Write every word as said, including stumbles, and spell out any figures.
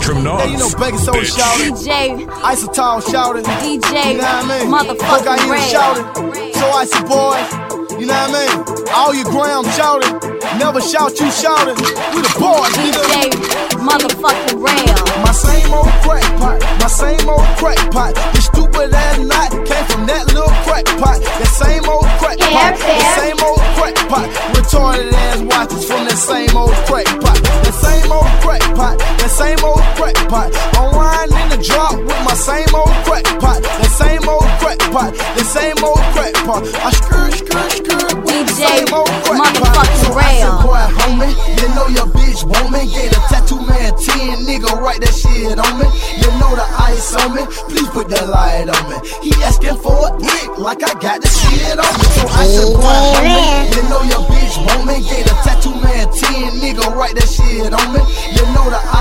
Criminals. Hey, you know Becky Soda Bitch. shouting, D J, Isotol shouting, D J, you know what I mean? motherfucking Cocaine Ray. shouting, so icy boy, you know what I mean? All your ground shouting, never shout you shouting. We the boys, D nigga. J, motherfucking Rail. My same old crack pot, my same old crack pot. The stupid ass knot came from that little crack pot. That same old crack pot, the same old crack pot. Retarded ass watches from that same old crack pot. That same old crack pot, that same old crack pot. Online in the drop with my same old crack pot. That same old crack pot, that same old crack pot. I skirt, skirt, skirt with the D J, same old crack pot. motherfucking So I Rail. said, boy, homie, you know your bitch want me. Get a tattoo man ten, nigga, write that shit on me. You know the ice on me, please put that light on me. He asking for a dick like I got the shit on me. So I said, boy, homie, you know your bitch want me. Get a tattoo man ten, nigga, write that shit on me. You know the